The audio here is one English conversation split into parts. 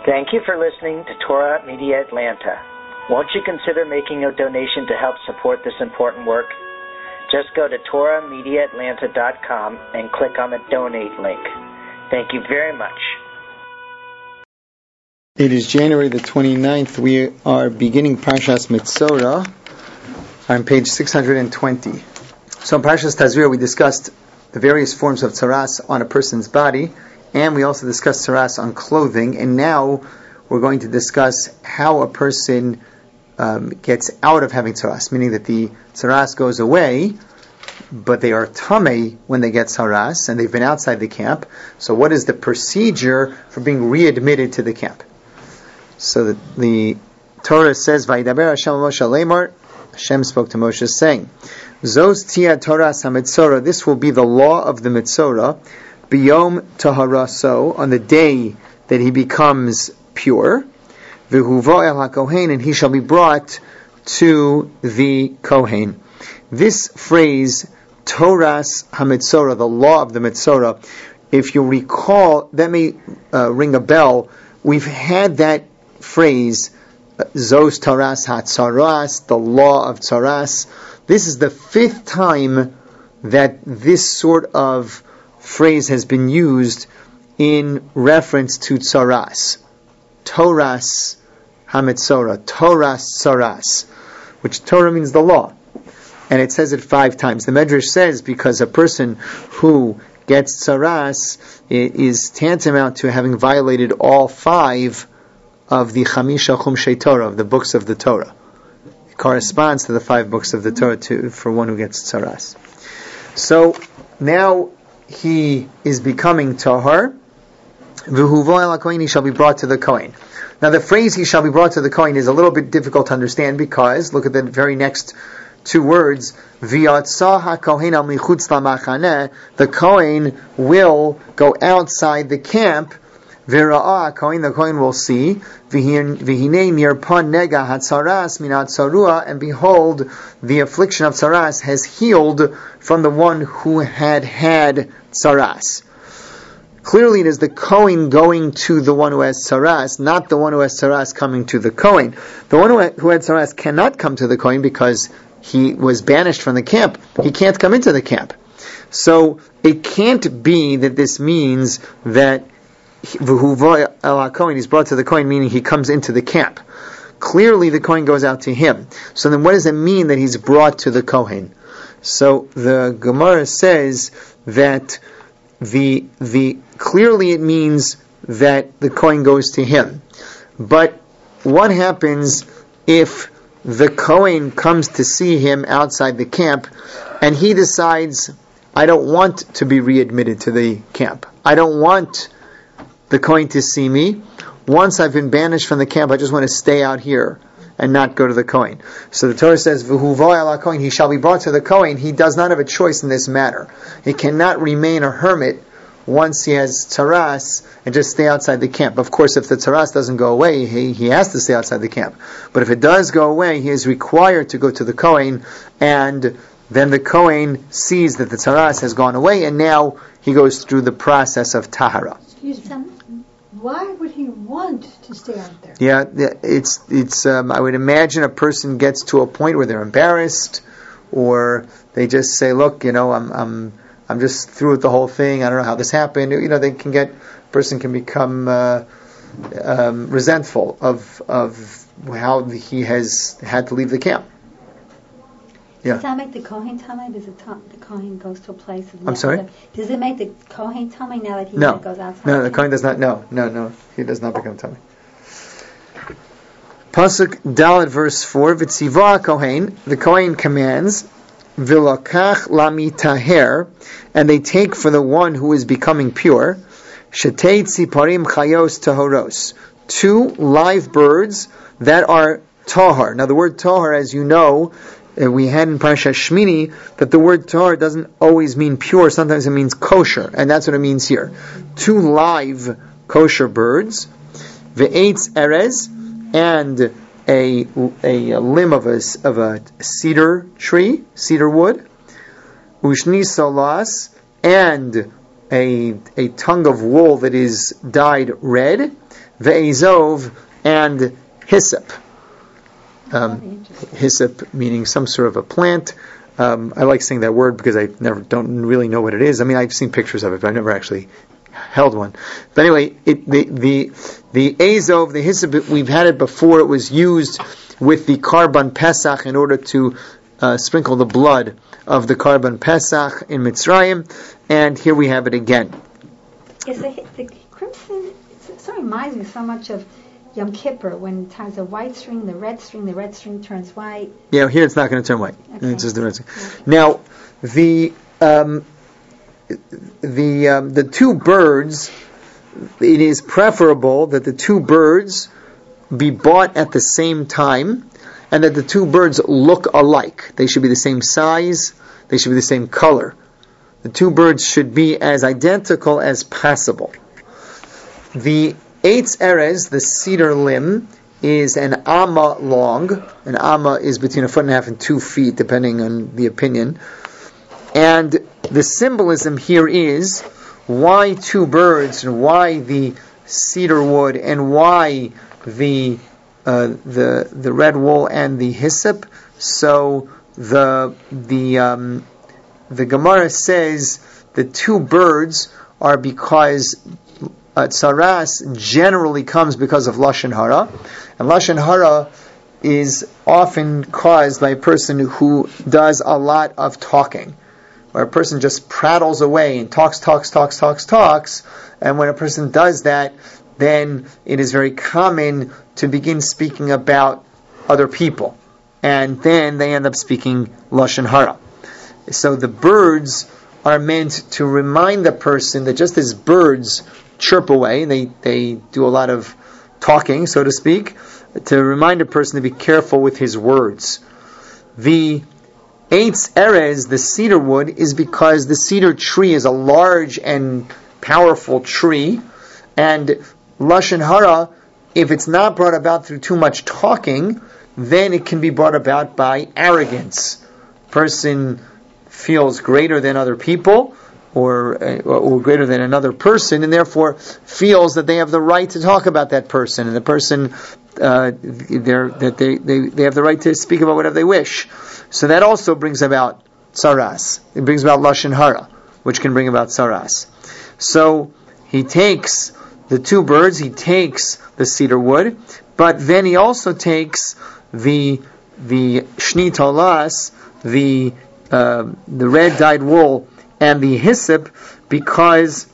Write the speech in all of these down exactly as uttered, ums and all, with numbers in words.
Thank you for listening to Torah Media Atlanta. Won't you consider making a donation to help support this important work? Just go to torah media atlanta dot com and click on the donate link. Thank you very much. It is January the twenty-ninth. We are beginning Parshas Metzora on page six hundred twenty. So in Parshas Tazria we discussed the various forms of tzaras on a person's body, and we also discussed tzaras on clothing, and now we're going to discuss how a person um, gets out of having tzaras, meaning that the tzaras goes away, but they are tamei when they get tzaras, and they've been outside the camp. So what is the procedure for being readmitted to the camp? So the, the Torah says, Vayidaber Hashem Moshe Lemar, Hashem spoke to Moshe saying, Zos tia Torah ha-Metzora, this will be the law of the Metzora, biyom taharaso, on the day that he becomes pure, v'huvo el ha-Kohen, and he shall be brought to the Kohen. This phrase, Torahs ha-Metzora, the law of the Metzora, if you recall, that may uh, ring a bell. We've had that phrase, Zos Taras HaTzaras, the law of Tzaras. This is the fifth time that this sort of phrase has been used in reference to Tzaras. Toras HaMetzora, Toras Tzaras, which Torah means the law. And it says it five times. The Medrash says because a person who gets Tzaras is tantamount to having violated all five of the Chamisha Chumshei Torah, of the books of the Torah. It corresponds to the five books of the Torah too, for one who gets tzaras. So now he is becoming tahar. V'huvo el ha-Kohen, he shall be brought to the Kohen. Now the phrase he shall be brought to the Kohen is a little bit difficult to understand because, look at the very next two words, V'yatzah ha-Kohen al michutz lamachaneh, the Kohen will go outside the camp. V'ra'ah, Kohen, the Kohen will see, v'hinei nirpan nega hatzaras minat tzarua, and behold, the affliction of tzaras has healed from the one who had had tzaras. Clearly it is the Kohen going to the one who has tzaras, not the one who has tzaras coming to the Kohen. The one who had, who had tzaras cannot come to the Kohen because he was banished from the camp. He can't come into the camp. So it can't be that this means that V'huvo el ha-Kohen, he's brought to the Kohen, meaning he comes into the camp. Clearly the Kohen goes out to him. So then what does it mean that he's brought to the Kohen? So the Gemara says that the the clearly it means that the Kohen goes to him. But what happens if the Kohen comes to see him outside the camp and he decides, I don't want to be readmitted to the camp. I don't want the Kohen to see me. Once I've been banished from the camp, I just want to stay out here and not go to the Kohen. So the Torah says, V'huvo el ha-Kohen, he shall be brought to the Kohen. He does not have a choice in this matter. He cannot remain a hermit once he has tzaras and just stay outside the camp. Of course, if the tzaras doesn't go away, he, he has to stay outside the camp. But if it does go away, he is required to go to the Kohen, and then the Kohen sees that the tzaras has gone away, and now he goes through the process of tahara. Excuse me. Why would he want to stay out there? Yeah, it's it's. Um, I would imagine a person gets to a point where they're embarrassed, or they just say, "Look, you know, I'm I'm I'm just through with the whole thing. I don't know how this happened." You know, they can get person can become uh, um, resentful of of how he has had to leave the camp. Yeah. Does that make the Kohen Tamei? Does it t- the Kohen goes to a place? I'm sorry? Does it make the Kohen Tamei now that he no. goes outside? No, the Kohen does not. No, no, no. He does not become Tamei. Pasuk Dalet verse four. V'tziva Kohen. The Kohen commands. V'lakach lamitaher, and they take for the one who is becoming pure. Shetei tziparim chayos tahoros. Two live birds that are tahar. Now the word tahar, as you know, we had in Parashat Shmini that the word tahar doesn't always mean pure. Sometimes it means kosher, and that's what it means here. Two live kosher birds, ve'etz erez, and a, a, a limb of a, of a cedar tree, cedar wood, ushni solas, and a a tongue of wool that is dyed red, ve'ezov, and hyssop. Um, hyssop meaning some sort of a plant. Um, I like saying that word because I never don't really know what it is. I mean, I've seen pictures of it, but I've never actually held one. But anyway, it, the the the ezov, the hyssop, we've had it before. It was used with the Karban Pesach in order to uh, sprinkle the blood of the Karban Pesach in Mitzrayim, and here we have it again. Is the, the crimson? It sort of reminds me so much of Yom Kippur, when it has a white string, the red string, the red string turns white. Yeah, here it's not going to turn white. Okay. It's just the red string. Okay. Now, the um, the um, the two birds, it is preferable that the two birds be bought at the same time, and that the two birds look alike. They should be the same size. They should be the same color. The two birds should be as identical as possible. The Eitz Erez, the cedar limb, is an amma long. An amma is between a foot and a half and two feet, depending on the opinion. And the symbolism here is why two birds, and why the cedar wood, and why the uh, the the red wool and the hyssop. So the the um, the Gemara says the two birds are because Uh, tsaras generally comes because of lashon hara, and lashon hara is often caused by a person who does a lot of talking, where a person just prattles away and talks, talks, talks, talks, talks, and when a person does that, then it is very common to begin speaking about other people, and then they end up speaking lashon hara. So the birds are meant to remind the person that just as birds chirp away, they they do a lot of talking, so to speak, to remind a person to be careful with his words. The Eitz Erez, the cedar wood, is because the cedar tree is a large and powerful tree, and lashon hara, if it's not brought about through too much talking, then it can be brought about by arrogance. Person feels greater than other people, or or greater than another person, and therefore feels that they have the right to talk about that person, and the person uh, that they, they they have the right to speak about whatever they wish. So that also brings about tsaras. It brings about lashon hara, which can bring about tsaras. So he takes the two birds, he takes the cedar wood, but then he also takes the the shni tolas, the uh, the red dyed wool, and the hyssop, because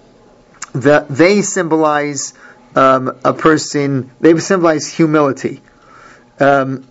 the, they symbolize um, a person, they symbolize humility. Um,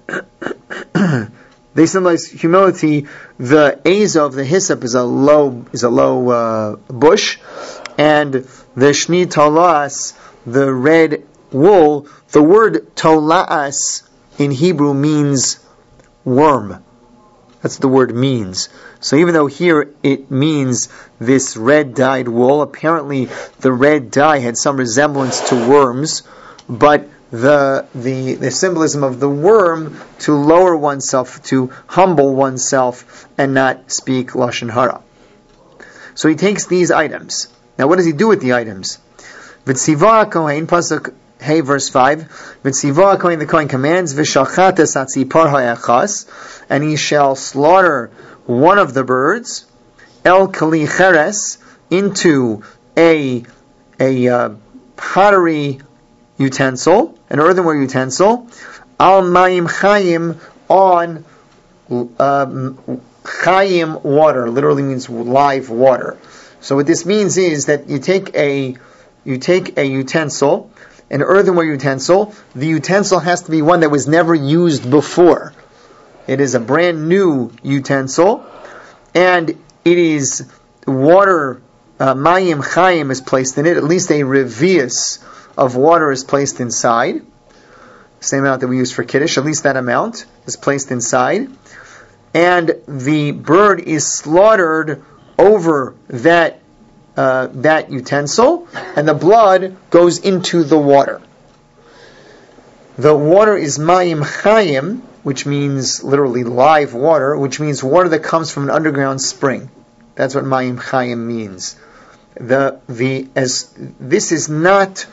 they symbolize humility. The ezov, the hyssop, is a low is a low uh, bush, and the shni tolas, the red wool. The word tolas in Hebrew means worm. That's what the word means. So even though here it means this red dyed wool, apparently the red dye had some resemblance to worms, but the the the symbolism of the worm to lower oneself, to humble oneself, and not speak lashon hara. So he takes these items. Now what does he do with the items? V'tziva Kohen, pasuk Hey, verse five. V'tziva Kohen, the Kohen commands, v'shalchates atzipar ha'echas, and he shall slaughter one of the birds, el kali cheres, into a a uh, pottery utensil, an earthenware utensil, al mayim chayim, on um, chayim water, literally means live water. So what this means is that you take a you take a utensil, an earthenware utensil. The utensil has to be one that was never used before. It is a brand new utensil, and it is water, uh, mayim chayim is placed in it, at least a revius of water is placed inside. Same amount that we use for Kiddush, at least that amount is placed inside. And the bird is slaughtered over that uh, that utensil, and the blood goes into the water. The water is mayim chayim, which means literally live water, which means water that comes from an underground spring. That's what mayim chayim means. The the as this is not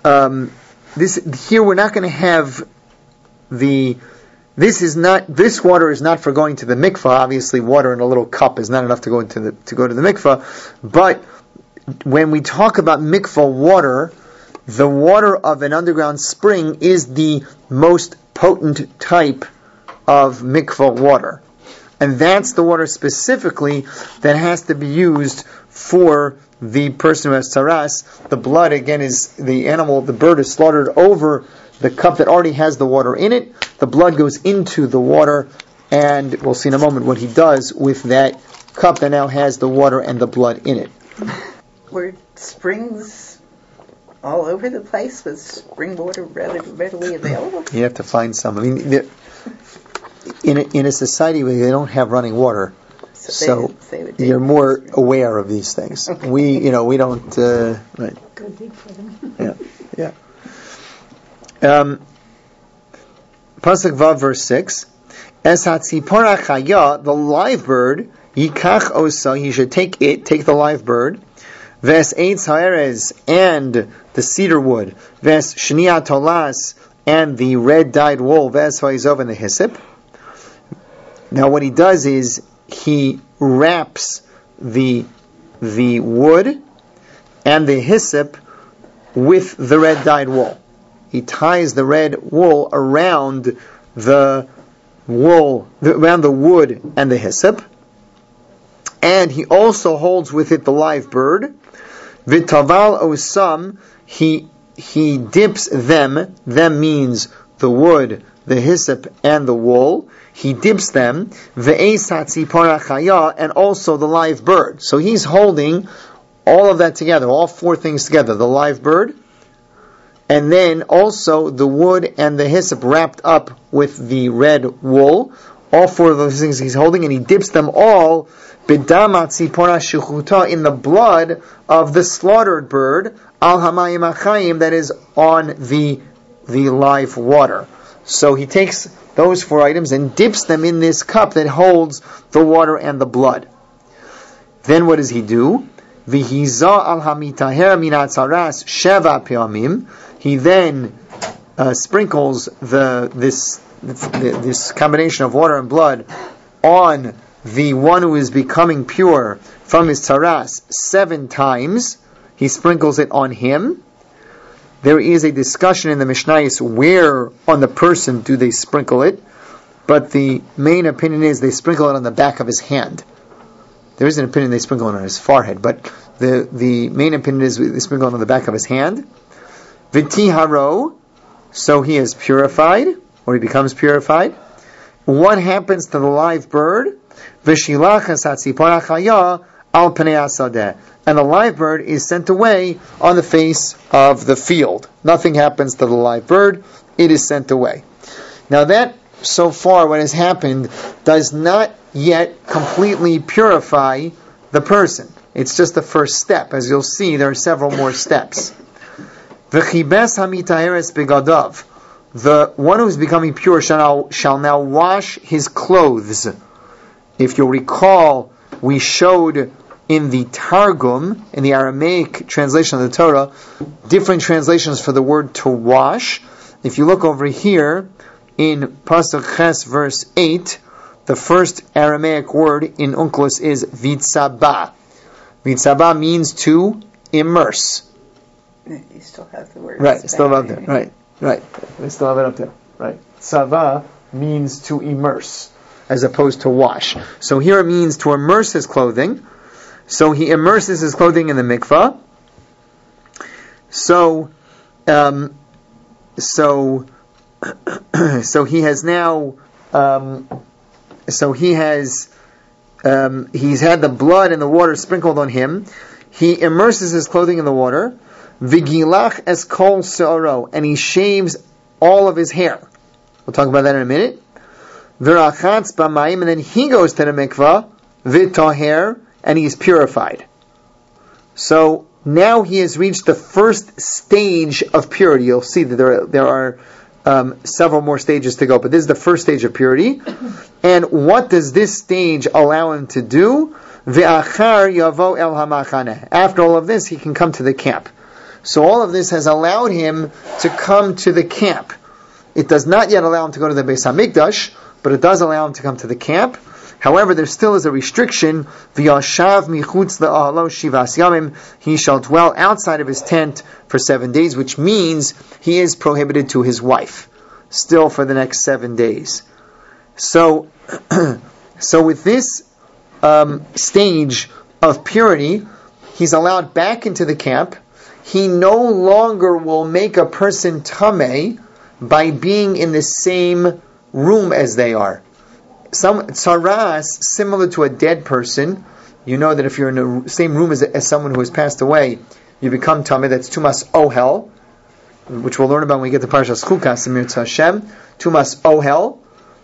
um, this here we're not going to have the. This is not. This water is not for going to the mikvah. Obviously, water in a little cup is not enough to go into the to go to the mikvah. But when we talk about mikvah water, the water of an underground spring is the most potent type of mikvah water. And that's the water specifically that has to be used for the person who has tzaras. The blood, again, is the animal, the bird is slaughtered over the cup that already has the water in it. The blood goes into the water, and we'll see in a moment what he does with that cup that now has the water and the blood in it. Were springs all over the place? Was spring water readily, readily available? You have to find some. I mean, in a, in a society where they don't have running water, so, so they, they you're more aware of these things. Okay. We, you know, we don't. Uh, right. Go dig for them. Yeah, yeah. Um, Pasuk Vav, verse six. Es hatzipora chaya, the live bird, yikach osa, he should take it, take the live bird. Ves eitz ha'erez, and the cedar wood. Ves shnia tolas, and the red dyed wool. Ves ha'izov, and the hyssop. Now what he does is he wraps the the wood and the hyssop with the red dyed wool. He ties the red wool around the wool, around the wood and the hyssop, and he also holds with it the live bird. V'taval osam, he he dips them. Them means the wood, the hyssop, and the wool. He dips them, and also the live bird. So he's holding all of that together, all four things together. The live bird, and then also the wood and the hyssop wrapped up with the red wool. All four of those things he's holding, and he dips them all in the blood of the slaughtered bird, al hamayim achayim, that is on the the live water. So he takes those four items and dips them in this cup that holds the water and the blood. Then what does he do? V'hiza al hamitaher min hatzaras sheva pe'amim. He then uh, sprinkles the this this combination of water and blood on the one who is becoming pure from his tzaras seven times. He sprinkles it on him. There is a discussion in the Mishnayos where on the person do they sprinkle it, but the main opinion is they sprinkle it on the back of his hand. There is an opinion they sprinkle it on his forehead, but the, the main opinion is they sprinkle it on the back of his hand. V'tiharo, so he is purified, or he becomes purified. What happens to the live bird? V'shilachas hatzipora chaya al pnei hasadeh. And the live bird is sent away on the face of the field. Nothing happens to the live bird. It is sent away. Now that, so far, what has happened does not yet completely purify the person. It's just the first step. As you'll see, there are several more steps. V'chibes hamitaheres begadav. The one who is becoming pure shall now, shall now wash his clothes. If you'll recall, we showed in the Targum, in the Aramaic translation of the Torah, different translations for the word to wash. If you look over here, in Pasuk Ches, verse eight, the first Aramaic word in Onkelos is vitzaba. Vitzaba means to immerse. You still have the word. Right, still up there. Right, right. We still have it up there. Right. Tzava means to immerse, as opposed to wash. So here it means to immerse his clothing. So he immerses his clothing in the mikvah. So, um, so, so he has now, um, so he has, um, he's had the blood and the water sprinkled on him. He immerses his clothing in the water. Vigilach es kol seoro, and he shaves all of his hair. We'll talk about that in a minute. V'rachatz b'mayim, and then he goes to the mikvah. V'taher, and he is purified. So now he has reached the first stage of purity. You'll see that there are, there are um, several more stages to go, but this is the first stage of purity. And what does this stage allow him to do? Ve'achar yavo el hamachaneh. After all of this, he can come to the camp. So all of this has allowed him to come to the camp. It does not yet allow him to go to the Beis HaMikdash, but it does allow him to come to the camp. However, there still is a restriction. V'yashav michutz le'ahalo shivas yamim. He shall dwell outside of his tent for seven days, which means he is prohibited to his wife, still for the next seven days. So, so with this um, stage of purity, he's allowed back into the camp. He no longer will make a person tameh by being in the same room as they are. Some tzaras, similar to a dead person, you know that if you're in the same room as, as someone who has passed away, you become tameh. That's tumas ohel, which we'll learn about when we get to Parshas Chukas, Amir Hashem. Tumas ohel.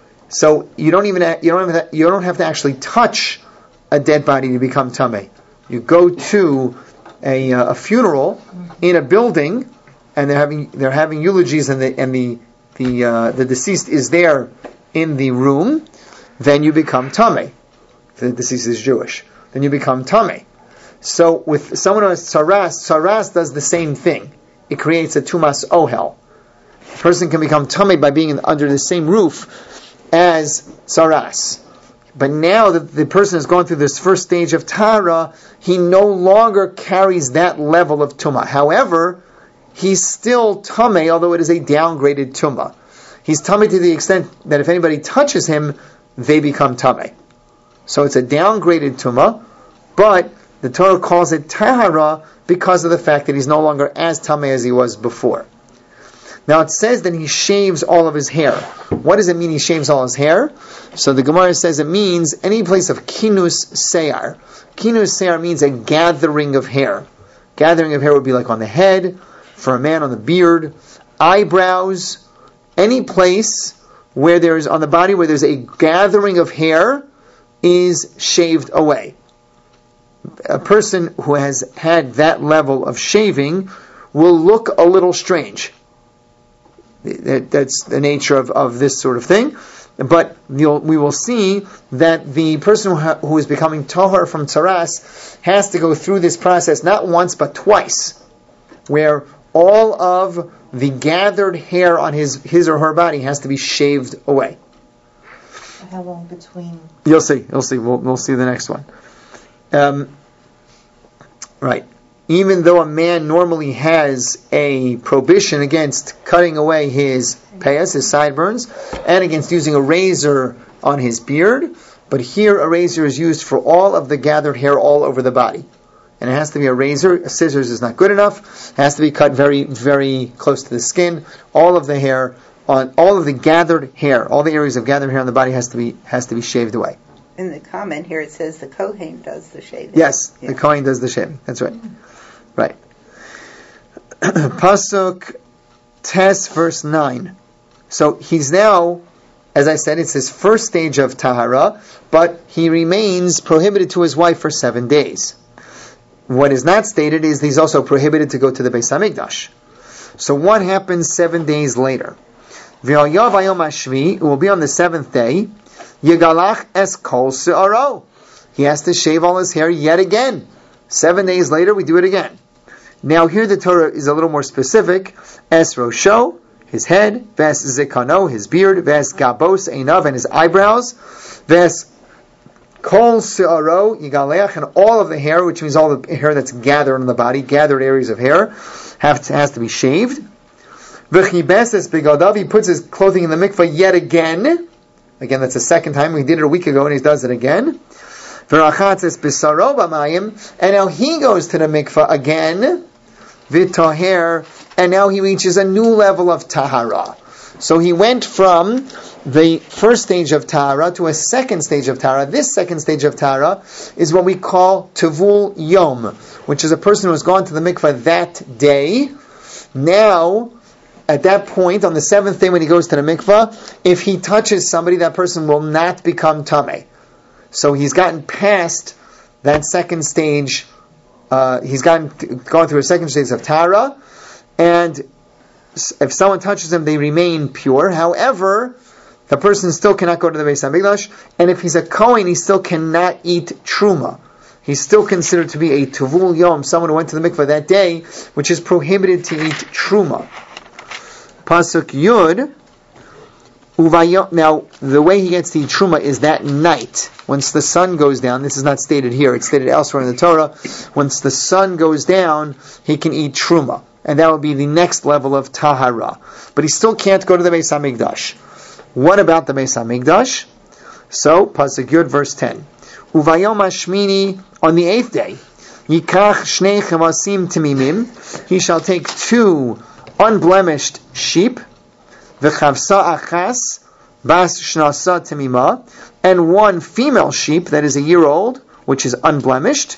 So you don't even you don't have to, you don't have to actually touch a dead body to become tameh. You go to a, uh, a funeral in a building, and they're having they're having eulogies, and the and the the uh, the deceased is there in the room. Then you become tameh. The deceased is Jewish. Then you become tameh. So with someone who has tzaras, tzaras does the same thing. It creates a tumas ohel. A person can become tameh by being in, under the same roof as tzaras. But now that the person has gone through this first stage of tahara, he no longer carries that level of tumah. However, he's still tameh, although it is a downgraded tumah. He's tameh to the extent that if anybody touches him, they become tameh. So it's a downgraded tumah, but the Torah calls it tahara because of the fact that he's no longer as tameh as he was before. Now it says that he shaves all of his hair. What does it mean he shaves all his hair? So the Gemara says it means any place of kinus seyar. Kinus seyar means a gathering of hair. Gathering of hair would be like on the head, for a man on the beard, eyebrows, any place where there's, on the body where there's a gathering of hair is shaved away. A person who has had that level of shaving will look a little strange. That's the nature of, of this sort of thing. But you'll, we will see that the person who, ha, who is becoming tahar from tzaras has to go through this process not once but twice, where all of the gathered hair on his, his or her body has to be shaved away. How long between? You'll see. You'll see. We'll, we'll see the next one. Um, right. Even though a man normally has a prohibition against cutting away his payas, his sideburns, and against using a razor on his beard, but here a razor is used for all of the gathered hair all over the body. And it has to be a razor. A scissors is not good enough. It has to be cut very, very close to the skin. All of the hair, on all of the gathered hair, all the areas of gathered hair on the body has to be has to be shaved away. In the comment here it says the Kohen does the shaving. Yes, yeah. The Kohen does the shaving. That's right. Right. Pasuk Tes, verse nine. So he's now, as I said, it's his first stage of tahara, but he remains prohibited to his wife for seven days. What is not stated is he's also prohibited to go to the Beis HaMikdash. So what happens seven days later? V'yayav hayom hashvi, it will be on the seventh day, Yigalach es kol se'aro. He has to shave all his hair yet again. Seven days later, we do it again. Now here the Torah is a little more specific. Es rosho, his head, ves zikano, his beard, ves gabos einav, and his eyebrows, ves kol se'aro, yigaleach, and all of the hair, which means all the hair that's gathered on the body, gathered areas of hair, have to, has to be shaved. V'chibes es begadav, he puts his clothing in the mikvah yet again. Again, that's the second time. We did it a week ago, and he does it again. V'rachatz es bisaro b'mayim, and now he goes to the mikvah again. V'toher, and now he reaches a new level of tahara. So he went from the first stage of tahara to a second stage of tahara. This second stage of tahara is what we call tevul yom, which is a person who has gone to the mikvah that day. Now, at that point, on the seventh day when he goes to the mikvah, if he touches somebody, that person will not become tameh. So he's gotten past that second stage. Uh, he's gotten gone through a second stage of tahara, and if someone touches him, they remain pure. However, the person still cannot go to the Beis HaMikdash, and if he's a Kohen, he still cannot eat truma. he's still considered to be a Tuvul Yom, someone who went to the mikveh that day, which is prohibited to eat Truma. Pasuk Yud, Uvayom, now the way he gets to eat Truma is that night, once the sun goes down. This is not stated here, it's stated elsewhere in the Torah. Once the sun goes down, he can eat Truma. And that would be the next level of Tahara. But he still can't go to the Beis HaMikdash. What about the Beis HaMikdash? So, Pasuk Yud, verse ten. Uvayom Hashmini, on the eighth day, Yikach Shnei Chavasim Timimim, he shall take two unblemished sheep, V'chavsa Achas, Bas Shnasa Timima, and one female sheep that is a year old, which is unblemished,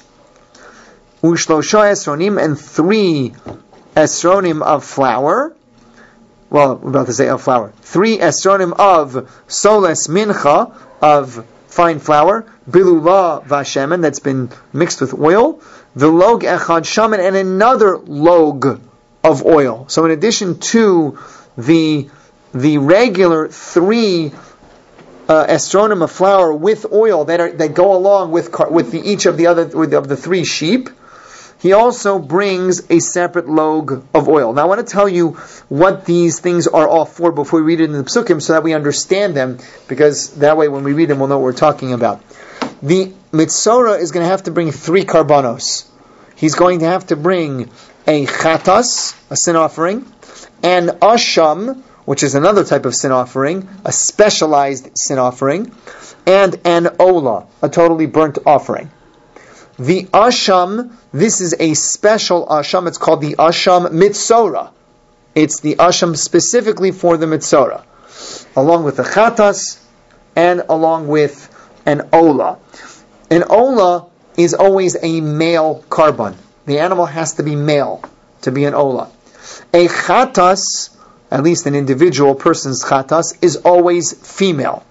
Ushlosha Esronim, and three Esronim of flour, well, we're about to say of flour, three Esronim of Soles Mincha, of fine flour, Bilula Vashemen, that's been mixed with oil, the log echad shaman, and another log of oil. So in addition to the the regular three uh, estronim of flour with oil that are that go along with with the, each of the other with, of the three sheep, he also brings a separate log of oil. Now I want to tell you what these things are all for before we read it in the Psukim, so that we understand them, because that way when we read them we'll know what we're talking about. The Mitzora is going to have to bring three karbanos. He's going to have to bring a chatas, a sin offering, an asham, which is another type of sin offering, a specialized sin offering, and an ola, a totally burnt offering. The asham, this is a special asham, it's called the asham mitzora. It's the asham specifically for the mitzora, along with the chatas, and along with an ola. An ola is always a male karban. The animal has to be male to be an ola. A chatas, at least an individual person's chatas, is always female.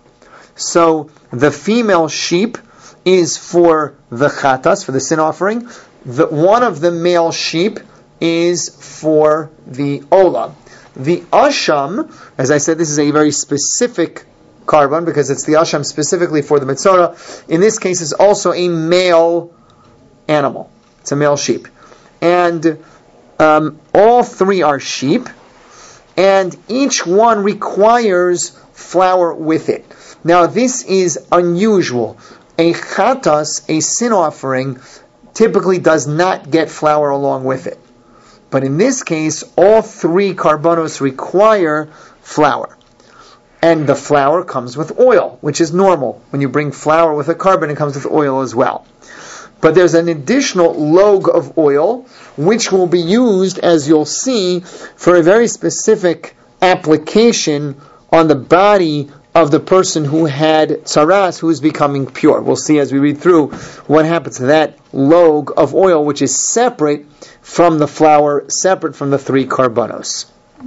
So the female sheep is for the chatas, for the sin offering. The, one of the male sheep is for the ola. The asham, as I said, this is a very specific karban because it's the asham specifically for the mitzora. In this case, is also a male animal. It's a male sheep. And um, all three are sheep, and each one requires flour with it. Now, this is unusual. A chatas, a sin offering, typically does not get flour along with it. But in this case, all three karbanos require flour. And the flour comes with oil, which is normal. When you bring flour with a carbon, it comes with oil as well. But there's an additional log of oil, which will be used, as you'll see, for a very specific application on the body of the person who had tzaras, who is becoming pure. We'll see as we read through what happens to that log of oil, which is separate from the flour, separate from the three karbanos.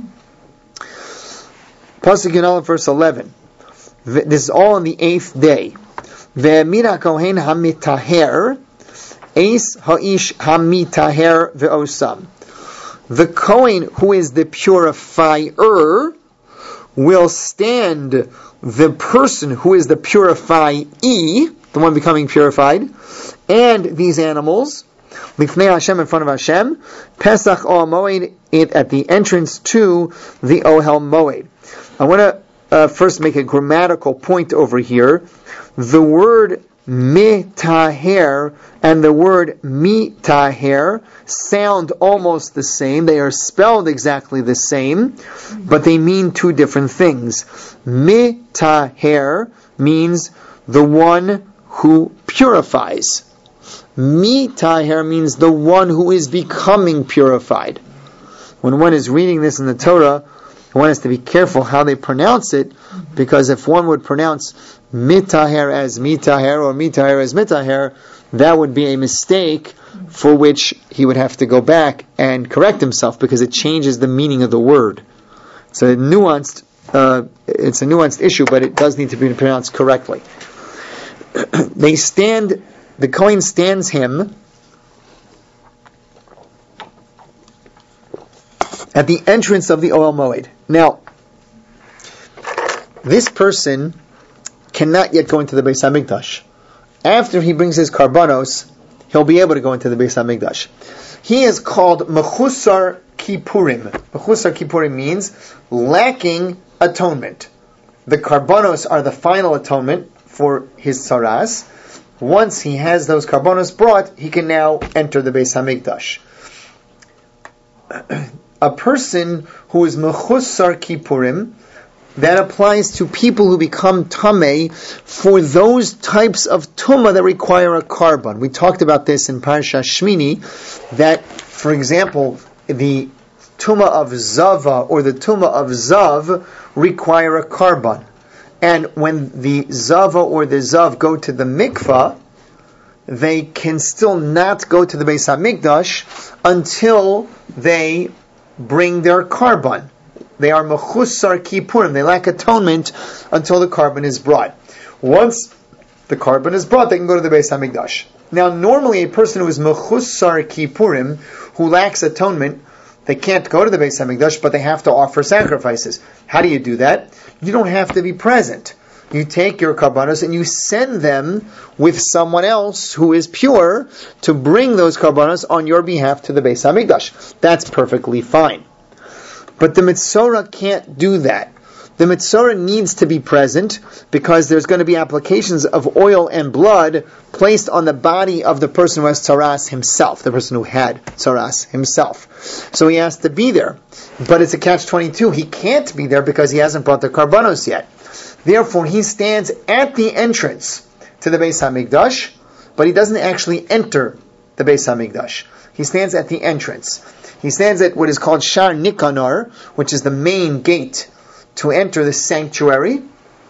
Pasuk Yunal, verse eleven. This is all on the eighth day. Ve'emira kohen hamitaher, eis ha'ish hamitaher ve'osam. The kohen, who is the purifier, will stand the person who is the purifyee, the one becoming purified, and these animals, Lifnei Hashem, in front of Hashem, Pesach Ohel Moed, at the entrance to the Ohel Moed. I want to uh, first make a grammatical point over here. The word mitaher and the word mitaher sound almost the same. They are spelled exactly the same, but they mean two different things. Mitaher means the one who purifies. Mitaher means the one who is becoming purified. When one is reading this in the Torah, one has to be careful how they pronounce it, because if one would pronounce mitaher as mitaher or mitaher as mitaher, that would be a mistake for which he would have to go back and correct himself, because it changes the meaning of the word. It's a nuanced, uh, it's a nuanced issue, but it does need to be pronounced correctly. They stand, the Kohen stands him at the entrance of the Ohel Moed. Now, this person cannot yet go into the Beis HaMikdash. After he brings his karbanos, he'll be able to go into the Beis HaMikdash. He is called Mechusar Kippurim. Mechusar Kippurim means lacking atonement. The karbanos are the final atonement for his tzaras. Once he has those karbanos brought, he can now enter the Beis HaMikdash. A person who is Mechusar Kippurim, that applies to people who become tamei for those types of tumah that require a karban. We talked about this in Parashat Shmini, that, for example, the tumah of zava or the tumah of zav require a karban. And when the zava or the zav go to the mikvah, they can still not go to the Beis HaMikdash until they bring their karban. They are mechusar kippurim. They lack atonement until the karban is brought. Once the karban is brought, they can go to the Beis HaMikdash. Now, normally a person who is mechusar kippurim, who lacks atonement, they can't go to the Beis HaMikdash, but they have to offer sacrifices. How do you do that? You don't have to be present. You take your karbanos and you send them with someone else who is pure to bring those karbanos on your behalf to the Beis HaMikdash. That's perfectly fine. But the Mitzorah can't do that. The Mitzorah needs to be present because there's going to be applications of oil and blood placed on the body of the person who has tzaras himself, the person who had tzaras himself. So he has to be there. But it's a catch twenty-two. He can't be there because he hasn't brought the karbanos yet. Therefore, he stands at the entrance to the Beis HaMikdash, but he doesn't actually enter the Beis HaMikdash. He stands at the entrance. He stands at what is called Shar Nikanor, which is the main gate to enter the sanctuary.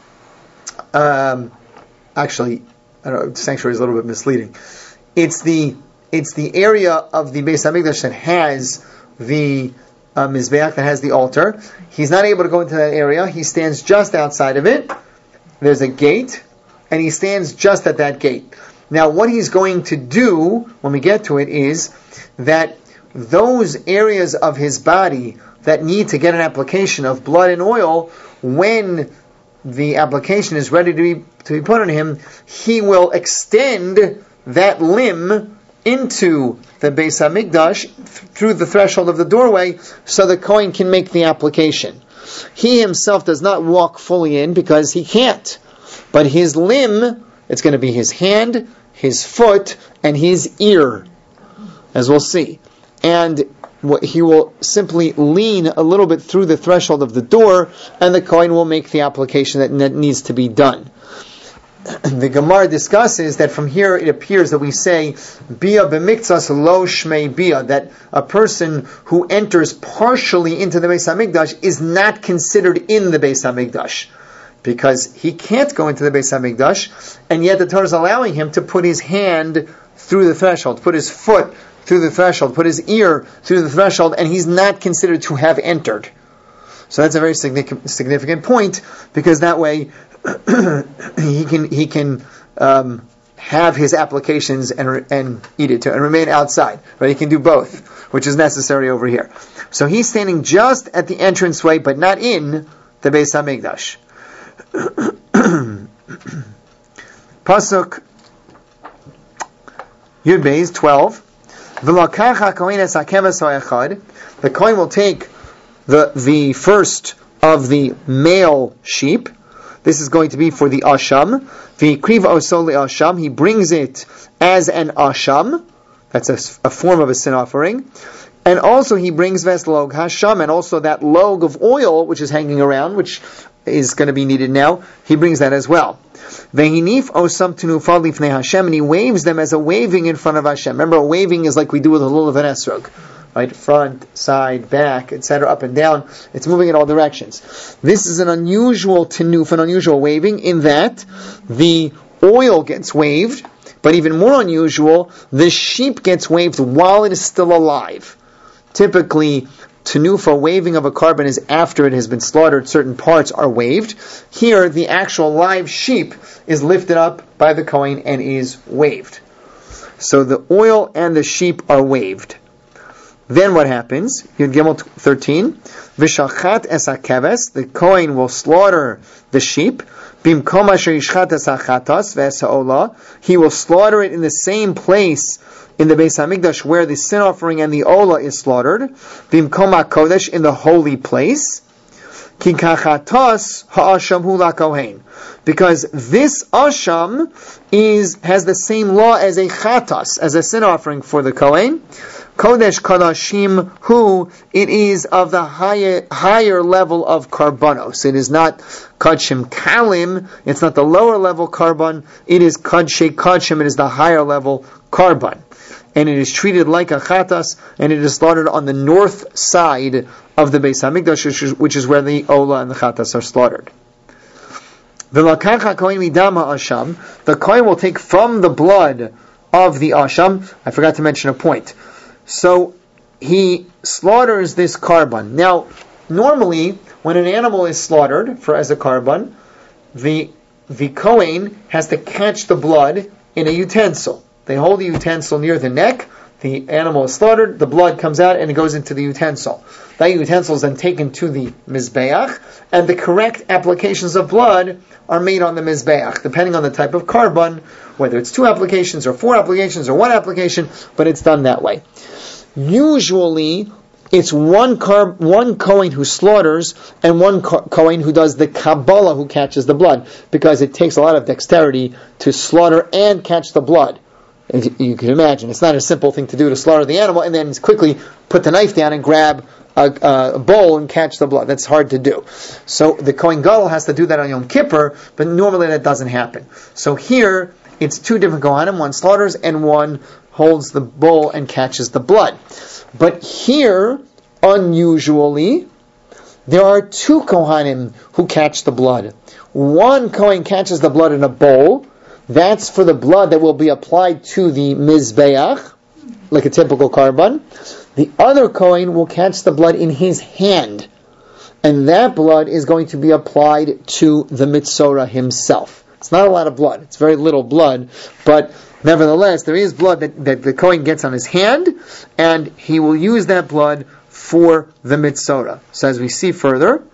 Um, actually, I don't know, sanctuary is a little bit misleading. It's the it's the area of the Beis HaMikdash that has the uh, Mizbeach, that has the altar. He's not able to go into that area. He stands just outside of it. There's a gate, and he stands just at that gate. Now, what he's going to do when we get to it is that those areas of his body that need to get an application of blood and oil, when the application is ready to be to be put on him, he will extend that limb into the Beis HaMikdash th- through the threshold of the doorway, so the Kohen can make the application. He himself does not walk fully in because he can't, but his limb, it's going to be his hand, his foot, and his ear, as we'll see. And he will simply lean a little bit through the threshold of the door, and the Kohen will make the application that needs to be done. The Gemara discusses that from here it appears that we say Bia b'miktzas lo shmei Bia, that a person who enters partially into the Beis HaMikdash is not considered in the Beis HaMikdash, because he can't go into the Beis HaMikdash, and yet the Torah is allowing him to put his hand through the threshold, put his foot through the threshold, put his ear through the threshold, and he's not considered to have entered. So that's a very significant, significant point, because that way he can he can um, have his applications and and eat it too, and remain outside. But he can do both, which is necessary over here. So he's standing just at the entranceway, but not in the Beis HaMikdash. Pasuk Yud Beis twelve. The Kohen will take the the first of the male sheep. This is going to be for the asham. V'ikriv osol asham. He brings it as an asham. That's a, a form of a sin offering. And also he brings veslog hasham, and also that log of oil which is hanging around, which is going to be needed now. He brings that as well. Vehinif osam tenufal lifnei Hashem, and he waves them as a waving in front of Hashem. Remember, a waving is like we do with a lulav and esrog. Right, front, side, back, et cetera, up and down. It's moving in all directions. This is an unusual tenuf, an unusual waving, in that the oil gets waved, but even more unusual, the sheep gets waved while it is still alive. Typically, tenufa, waving of a karban, is after it has been slaughtered. Certain parts are waved. Here, the actual live sheep is lifted up by the Kohen and is waved. So the oil and the sheep are waved. Then what happens? Yud Gimel thirteen. V'shachat es hakeves, the Kohen will slaughter the sheep. Bimkom asher yishchat es hachatas ve'es ha'olah, he will slaughter it in the same place in the Beis Hamikdash where the sin offering and the olah is slaughtered. Bimkom hakodesh, in the holy place. Ki kachatas ha'asham hu la'kohen, because this asham is has the same law as a chatas, as a sin offering for the Kohen. Kodesh Kodashim hu, it is of the higher higher level of karbanos. It is not Kodshim Kalim, it's not the lower level karban, it is Kodshe Kodshim, it is the higher level karban. And it is treated like a chatas, and it is slaughtered on the north side of the Beis HaMikdash, which is, which is where the olah and the chatas are slaughtered. V'lakacha kohen midam ha'asham, the kohen will take from the blood of the asham. I forgot to mention a point. So he slaughters this karban. Now, normally, when an animal is slaughtered for as a karban, the the kohen has to catch the blood in a utensil. They hold the utensil near the neck. The animal is slaughtered. The blood comes out and it goes into the utensil. That utensil is then taken to the mizbeach, and the correct applications of blood are made on the mizbeach, depending on the type of karban, whether it's two applications or four applications or one application, but it's done that way. Usually, it's one carb, one Kohen who slaughters and one Kohen who does the Kabbalah, who catches the blood, because it takes a lot of dexterity to slaughter and catch the blood. You can imagine, it's not a simple thing to do to slaughter the animal and then quickly put the knife down and grab a, a bowl and catch the blood. That's hard to do. So the Kohen Gadol has to do that on Yom Kippur, but normally that doesn't happen. So here, it's two different Kohanim, one slaughters and one holds the bowl and catches the blood. But here, unusually, there are two Kohanim who catch the blood. One Kohen catches the blood in a bowl. That's for the blood that will be applied to the mizbeach, like a typical karban. The other Kohen will catch the blood in his hand, and that blood is going to be applied to the mitzorah himself. It's not a lot of blood. It's very little blood, but nevertheless, there is blood that, that the Kohen gets on his hand, and he will use that blood for the mitzorah. So as we see further,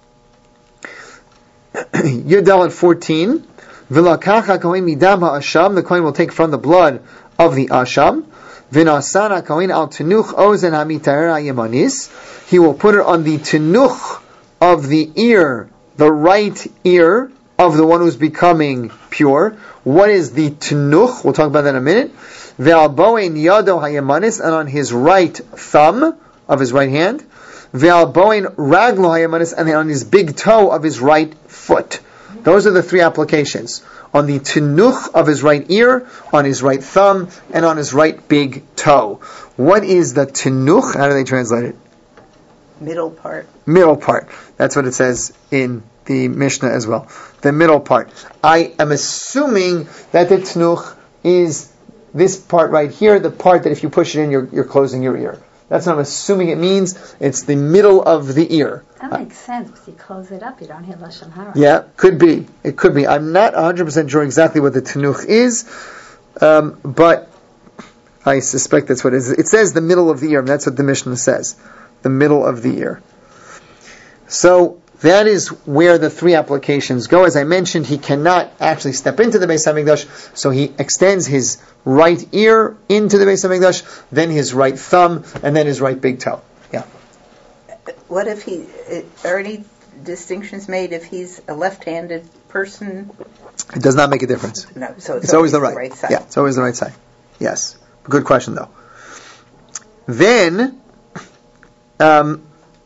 Yudal at fourteen, V'lakacha kohen midam ha'asham, the kohen will take from the blood of the asham. V'nasana kohen al tenuch ozen ha'mitarer ha'yemanis, he will put it on the tenuch of the ear, the right ear of the one who's becoming pure. What is the tenuch? We'll talk about that in a minute. Ve'al boen yado ha'yemanis, and on his right thumb of his right hand. Ve'al boen raglo ha'yemanis, and then on his big toe of his right foot. Those are the three applications. On the tenuch of his right ear, on his right thumb, and on his right big toe. What is the tenuch? How do they translate it? Middle part. Middle part. That's what it says in the Mishnah as well. The middle part. I am assuming that the tenuch is this part right here, the part that if you push it in, you're, you're closing your ear. That's what I'm assuming it means. It's the middle of the ear. That makes sense, because you close it up, you don't hear Lashon Hara. Yeah, could be. It could be. I'm not one hundred percent sure exactly what the tenuch is, um, but I suspect that's what it is. It says the middle of the ear, and that's what the Mishnah says. The middle of the ear. So, that is where the three applications go. As I mentioned, he cannot actually step into the Beis HaMikdash, so he extends his right ear into the Beis HaMikdash, then his right thumb, and then his right big toe. Yeah. What if he, are any distinctions made if he's a left-handed person? It does not make a difference. No, so it's, it's always, always the right. the right side. Yeah, it's always the right side. Yes. Good question, though. Then, um,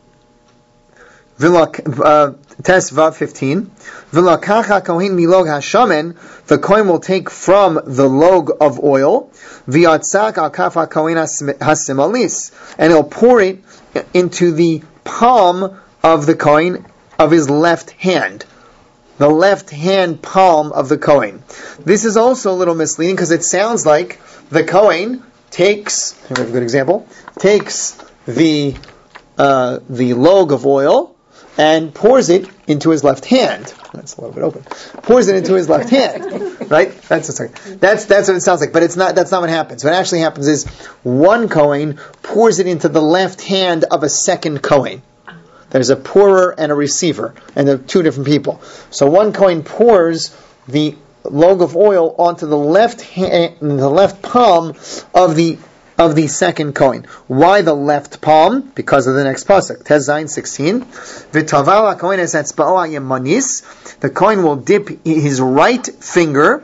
Uh, test Vav fifteen. V'lakacha kohen milog hashamen, the kohen will take from the log of oil. V'yatzak al kafa kohen hasimalis, and he'll pour it into the palm of the kohen of his left hand. The left hand palm of the kohen. This is also a little misleading because it sounds like the kohen takes, here's a good example, takes the uh, the log of oil and pours it into his left hand. That's a little bit open. Pours it into his left hand, right? That's a second. That's that's what it sounds like, but it's not. That's not what happens. What actually happens is one Kohen pours it into the left hand of a second Kohen. There's a pourer and a receiver, and they're two different people. So one Kohen pours the log of oil onto the left hand, the left palm of the of the second Kohen. Why the left palm? Because of the next pasuk, Tez Zayin sixteen. V'taval HaKohen es etzba'o hayemanis. The Kohen will dip his right finger.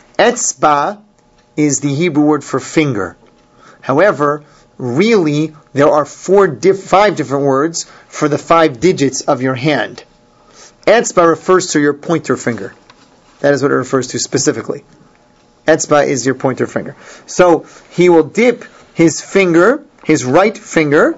Etzba is the Hebrew word for finger. However, really, there are four, diff, five different words for the five digits of your hand. Etzba refers to your pointer finger. That is what it refers to specifically. Etzba is your pointer finger. So he will dip his finger, his right finger,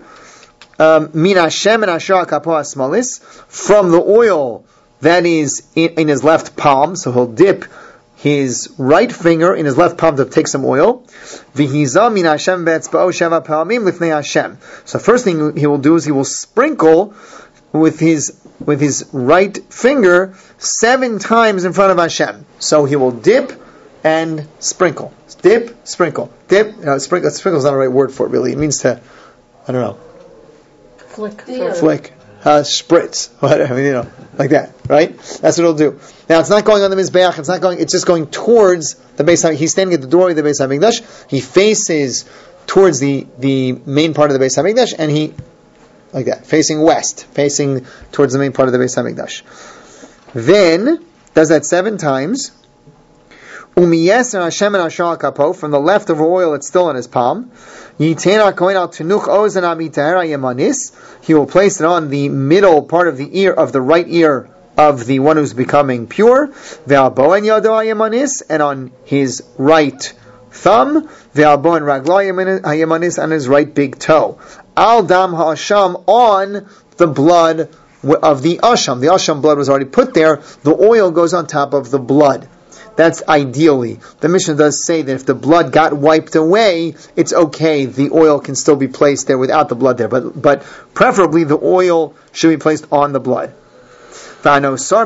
min Hashem and Asher kapo asmalis, from the oil that is in, in his left palm. So he'll dip his right finger in his left palm to take some oil. V'hiza min Hashem be'etzba'o sheva pa'amim lifnei Hashem. So first thing he will do is he will sprinkle with his with his right finger seven times in front of Hashem. So he will dip and sprinkle. Dip, sprinkle. Dip, no, sprinkle. Sprinkle is not the right word for it, really. It means to, I don't know. Flick. Flick. Uh, spritz. Whatever, you know, like that, right? That's what it'll do. Now, it's not going on the Mizbeach. It's not going, it's just going towards the Beis HaMikdash. He's standing at the doorway of the Beis HaMikdash. He faces towards the, the main part of the Beis HaMikdash, and he, like that, facing west, facing towards the main part of the Beis HaMikdash. Then, does that seven times. Umiyeser Hashem and Asher kapo, from the leftover oil it's still in his palm. Yitena kohen al tenuch ozen amitahera yemanis. He will place it on the middle part of the ear, of the right ear of the one who's becoming pure. Ve'albo en yado yemanis, and on his right thumb. Ve'albo en raglo yemanis, on his right big toe. Al dam ha'asham, on the blood of the asham. The asham blood was already put there. The oil goes on top of the blood. That's ideally. The Mishnah does say that if the blood got wiped away, it's okay. The oil can still be placed there without the blood there. But but preferably the oil should be placed on the blood. The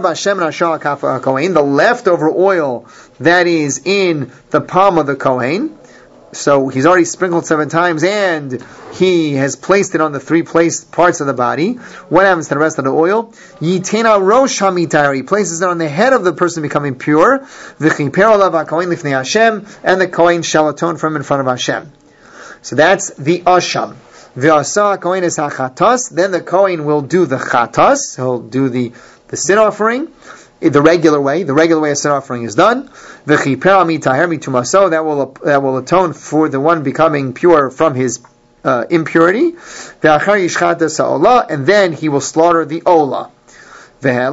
leftover oil that is in the palm of the Kohen. So he's already sprinkled seven times and he has placed it on the three placed parts of the body. What happens to the rest of the oil? Yitena rosh hamitayr. He places it on the head of the person becoming pure. V'chiper olav hakohen lifnei Hashem, and the Kohen shall atone for him in front of Hashem. So that's the asham. V'asa hakohen es hachatas. Then the Kohen will do the chatas. He'll do the, the sin offering. The regular way, the regular way a sin offering is done. That will that will atone for the one becoming pure from his uh, impurity. And then he will slaughter the ola. Then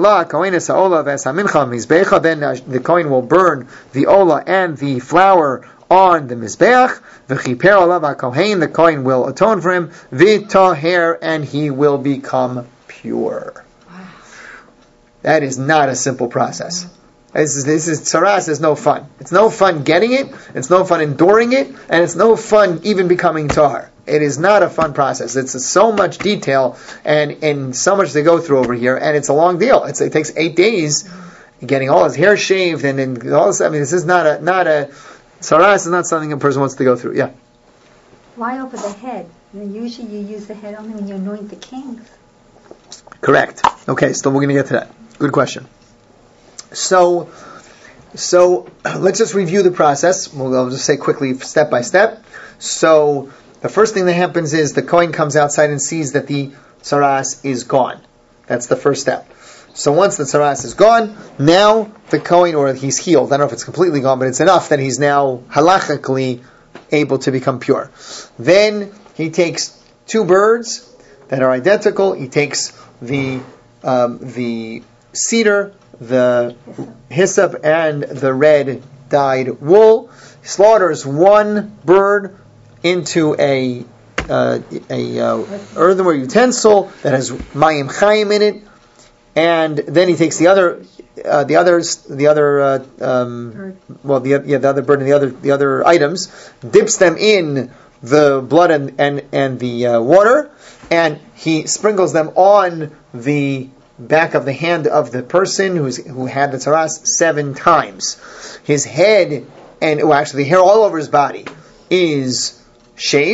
the Kohen will burn the ola and the flour on the mizbeach. The Kohen will atone for him. V'taher, and he will become pure. That is not a simple process. This is, this is tzaras is no fun. It's no fun getting it, it's no fun enduring it, and it's no fun even becoming tahar. It is not a fun process. It's so much detail and, and so much to go through over here, and it's a long deal. It's, it takes eight days getting all his hair shaved and, and all this. I mean, this is not a not a tzaras is not something a person wants to go through. Yeah. Why over the head? And usually you use the head only when you anoint the kings. Correct. Okay, so we're going to get to that. Good question. So, so let's just review the process. We'll I'll just say quickly, step by step. So, the first thing that happens is the Kohen comes outside and sees that the tzaras is gone. That's the first step. So once the tzaras is gone, now the Kohen, or he's healed. I don't know if it's completely gone, but it's enough that he's now halachically able to become pure. Then he takes two birds that are identical. He takes the um, the cedar, the hyssop, and the red dyed wool. He slaughters one bird into a uh, a uh, earthenware utensil that has mayim chayim in it, and then he takes the other uh, the others the other uh, um, well the yeah the other bird and the other the other items, dips them in the blood and and and the uh, water, and he sprinkles them on the back of the hand of the person who's who had the tzaras seven times. His head and well, actually the hair all over his body is shaved.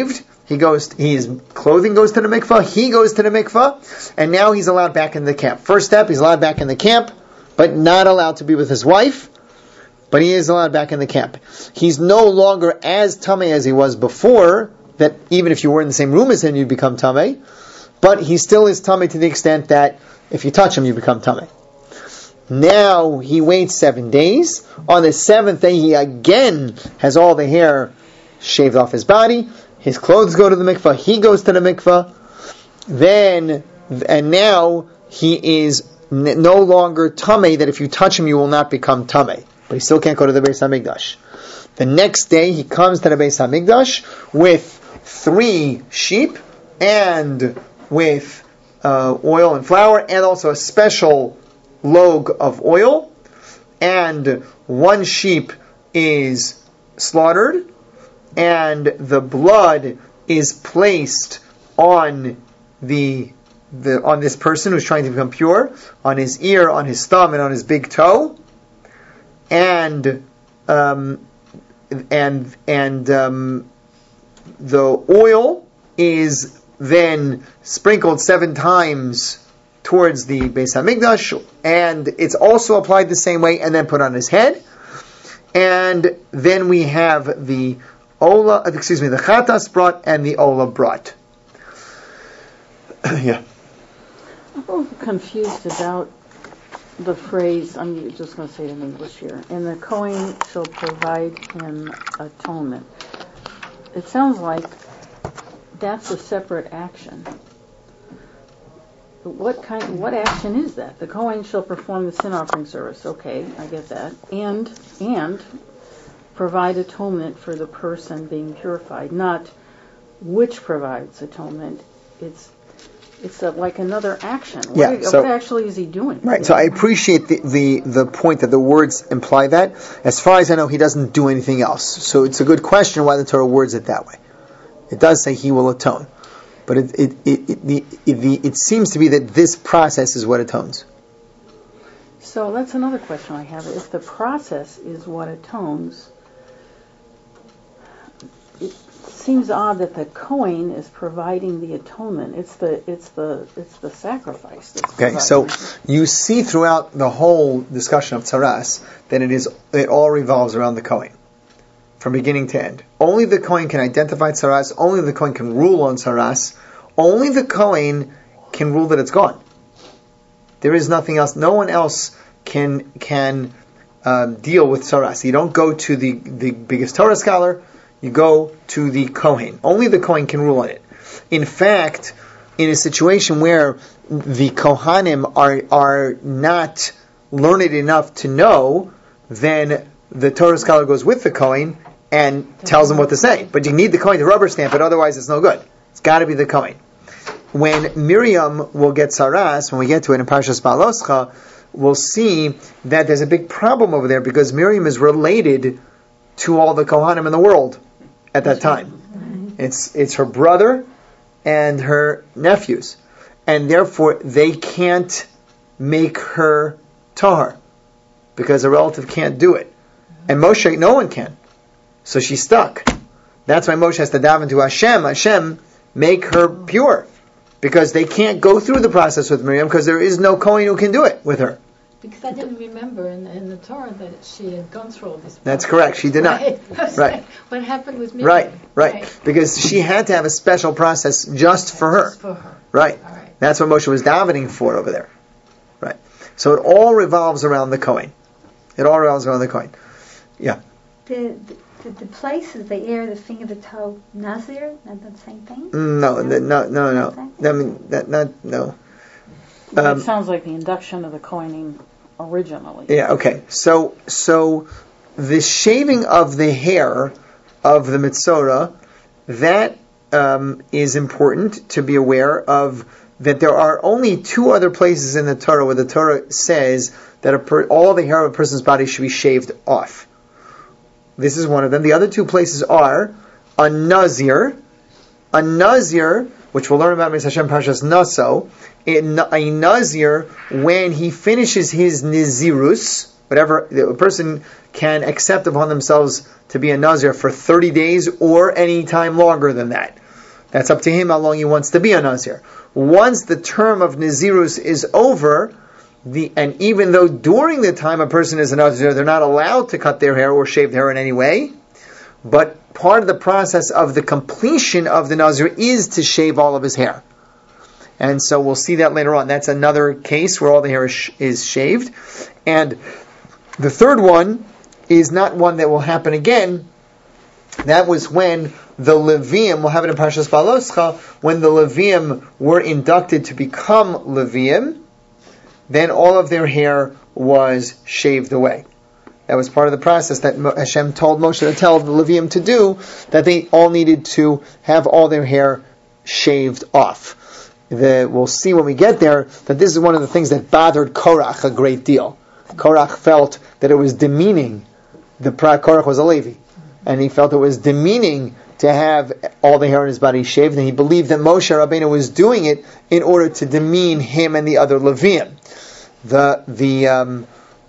he goes, his clothing goes to the mikvah, he goes to the mikvah, and now he's allowed back in the camp. First step, he's allowed back in the camp, but not allowed to be with his wife, but he is allowed back in the camp. He's no longer as tamei as he was before, that even if you were in the same room as him, you'd become tamei, but he still is tamei to the extent that if you touch him, you become tamei. Now he waits seven days. On the seventh day, he again has all the hair shaved off his body. His clothes go to the mikvah. He goes to the mikvah. Then, and now he is n- no longer tamei, that if you touch him, you will not become tamei. But he still can't go to the Beis Hamikdash. The next day, he comes to the Beis Hamikdash with three sheep and with uh, oil and flour, and also a special log of oil. And one sheep is slaughtered, and the blood is placed on the, the on this person who's trying to become pure, on his ear, on his thumb, and on his big toe, and um, and and um, the oil is then sprinkled seven times towards the Beis Hamikdash, and it's also applied the same way, and then put on his head. And then we have the Ola, excuse me, the Chatas brought and the Ola brought. Yeah. I'm a little confused about the phrase, I'm just going to say it in English here, and the Kohen shall provide him atonement. It sounds like that's a separate action. What kind? What action is that? The Kohen shall perform the sin offering service. Okay, I get that. And and provide atonement for the person being purified. Not which provides atonement. It's it's a, like another action. What, yeah, so, what actually is he doing? Right. So I appreciate the, the the point that the words imply that. As far as I know, he doesn't do anything else. So it's a good question why the Torah words it that way. It does say he will atone. But it it, it, it, the, it, the, it seems to be that this process is what atones. So that's another question I have. If the process is what atones, it seems odd that the Kohen is providing the atonement. It's the it's the it's the sacrifice. That's okay, so you see throughout the whole discussion of tzaras that it is it all revolves around the Kohen. From beginning to end. Only the Kohen can identify tzaras, only the Kohen can rule on tzaras, only the Kohen can rule that it's gone. There is nothing else, no one else can can uh, deal with tzaras. You don't go to the, the biggest Torah scholar, you go to the Kohen. Only the Kohen can rule on it. In fact, in a situation where the Kohanim are, are not learned enough to know, then the Torah scholar goes with the Kohen and tells him what to say. But you need the Kohen to rubber stamp it, otherwise it's no good. It's got to be the Kohen. When Miriam will get tzaras, when we get to it in Parshas Baloscha, we'll see that there's a big problem over there because Miriam is related to all the Kohanim in the world at that time. It's it's her brother and her nephews. And therefore they can't make her tahar because a relative can't do it. And Moshe, no one can. So she's stuck. That's why Moshe has to daven to Hashem. Hashem, make her pure. Because they can't go through the process with Miriam because there is no Kohen who can do it with her. Because I didn't remember in, in the Torah that she had gone through all this process. That's correct. She did not. Right. Right. What happened with Miriam? Right, right, right. Because she had to have a special process just for her. Just for her. Right. All right. That's what Moshe was davening for over there. Right. So it all revolves around the Kohen. It all revolves around the Kohen. Yeah. The, the, the place is the ear, the finger, the toe, Nazir, not the same thing? No, no, no, no. no. I mean, that, not, no. Well, Um, it sounds like the induction of the Kohanim originally. Yeah, okay. So, so the shaving of the hair of the Mitzorah, that um, is important to be aware of, that there are only two other places in the Torah where the Torah says that a per- all the hair of a person's body should be shaved off. This is one of them. The other two places are a Nazir, a Nazir, which we'll learn about in Hashem Parshas Naso, a Nazir, when he finishes his Nizirus, whatever, a person can accept upon themselves to be a Nazir for thirty days or any time longer than that. That's up to him how long he wants to be a Nazir. Once the term of Nazirus is over, the and even though during the time a person is a Nazir, they're not allowed to cut their hair or shave their hair in any way, but part of the process of the completion of the Nazir is to shave all of his hair. And so we'll see that later on. That's another case where all the hair is, sh- is shaved. And the third one is not one that will happen again. That was when the Levium, we'll have it in Parshas Baloscha, when the Levium were inducted to become Levium, then all of their hair was shaved away. That was part of the process that Hashem told Moshe to tell the Levium to do, that they all needed to have all their hair shaved off. The, we'll see when we get there that this is one of the things that bothered Korach a great deal. Korach felt that it was demeaning. The Korach was a Levi, and he felt it was demeaning to have all the hair on his body shaved, and he believed that Moshe Rabbeinu was doing it in order to demean him and the other Levium. The the um,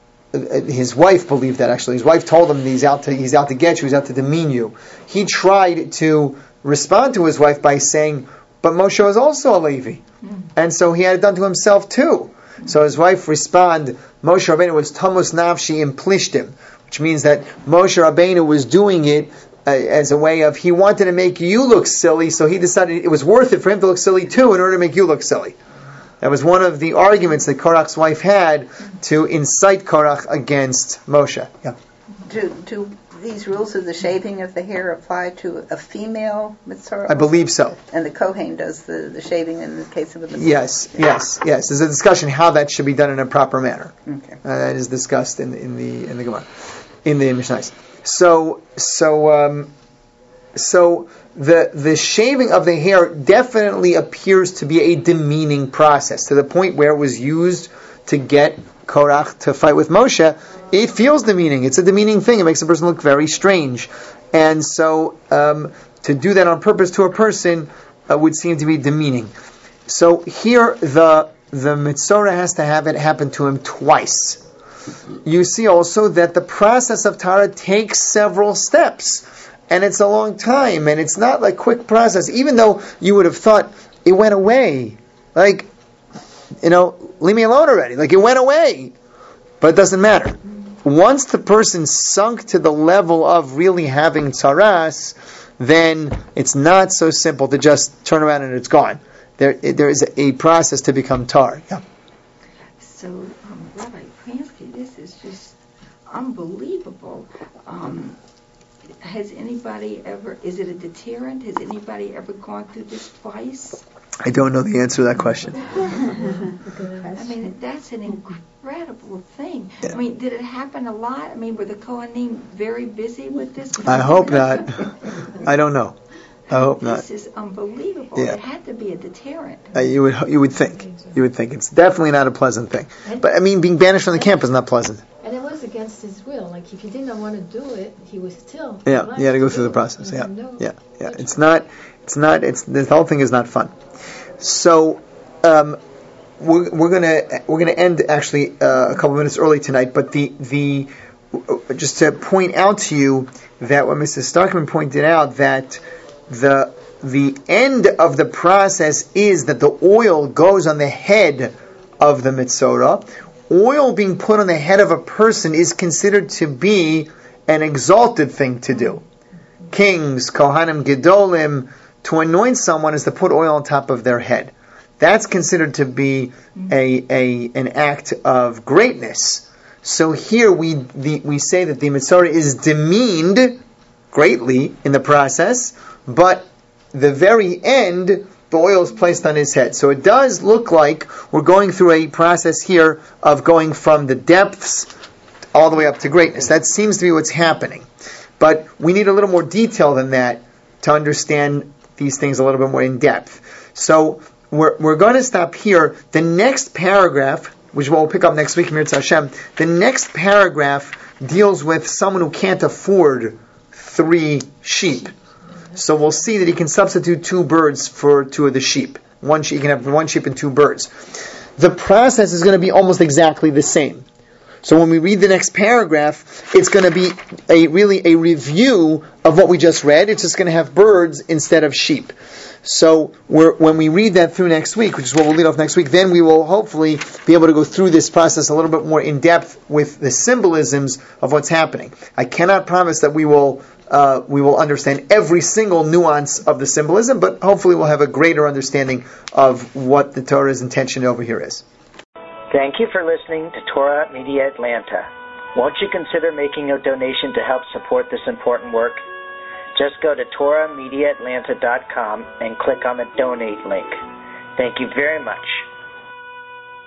his wife believed that actually. His wife told him that he's out to he's out to get you, he's out to demean you. He tried to respond to his wife by saying, but Moshe was also a Levi, and so he had it done to himself too. So his wife responded, Moshe Rabbeinu was Tamus Nafshi Implishtim, which means that Moshe Rabbeinu was doing it uh, as a way of, he wanted to make you look silly, so he decided it was worth it for him to look silly too in order to make you look silly. That was one of the arguments that Korach's wife had to incite Korach against Moshe. Yeah. Do, do these rules of the shaving of the hair apply to a female mitzvah? I believe so. And the Kohen does the, the shaving in the case of a mitzvah? Yes, yeah. yes, yes. There's a discussion how that should be done in a proper manner. Okay. Uh, that is discussed in, in the in the Gemara, in the Mishnayos. So, so, um, so the the shaving of the hair definitely appears to be a demeaning process, to the point where it was used to get Korach to fight with Moshe. It feels demeaning. It's a demeaning thing. It makes a person look very strange. And so um, to do that on purpose to a person uh, would seem to be demeaning. So here the the Mitzorah has to have it happen to him twice. You see also that the process of Tara takes several steps. And it's a long time. And it's not like a quick process. Even though you would have thought it went away. Like, you know, leave me alone already. Like, it went away. But it doesn't matter. Once the person sunk to the level of really having tzaras, then it's not so simple to just turn around and it's gone. There, there is a process to become tar. Yeah. So, um, Rabbi Pransky, this is just unbelievable. Um, has anybody ever, is it a deterrent? Has anybody ever gone through this twice? I don't know the answer to that question. I mean, that's an incredible thing. Yeah. I mean, did it happen a lot? I mean, were the Kohanim very busy with this? I hope not. I don't know. I hope not. This is unbelievable. Yeah. It had to be a deterrent. Uh, you would you would think. You would think. It's definitely not a pleasant thing. But, I mean, being banished from the camp is not pleasant. And it was against his will. Like, if he did not want to do it, he was still... Yeah, he had to go through the process. Yeah, yeah, yeah. It's not... It's not... It's the whole thing is not fun. So, um, we're, we're gonna we're gonna end actually uh, a couple minutes early tonight. But the the just to point out to you that what Missus Starkman pointed out, that the the end of the process is that the oil goes on the head of the Mitzorah. Oil being put on the head of a person is considered to be an exalted thing to do. Kings, Kohanim, Gedolim, to anoint someone is to put oil on top of their head. That's considered to be a, a an act of greatness. So here we the, we say that the Mitzorah is demeaned greatly in the process, but the very end, the oil is placed on his head. So it does look like we're going through a process here of going from the depths all the way up to greatness. That seems to be what's happening. But we need a little more detail than that to understand these things a little bit more in depth. So we're we're going to stop here. The next paragraph, which we'll pick up next week, Mirza Hashem, the next paragraph deals with someone who can't afford three sheep. So we'll see that he can substitute two birds for two of the sheep. One sheep, he can have one sheep and two birds. The process is going to be almost exactly the same. So when we read the next paragraph, it's going to be a really a review of what we just read. It's just going to have birds instead of sheep. So we're, when we read that through next week, which is what we'll lead off next week, then we will hopefully be able to go through this process a little bit more in depth with the symbolisms of what's happening. I cannot promise that we will uh, we will understand every single nuance of the symbolism, but hopefully we'll have a greater understanding of what the Torah's intention over here is. Thank you for listening to Torah Media Atlanta. Won't you consider making a donation to help support this important work? Just go to Torah Media Atlanta dot com and click on the donate link. Thank you very much.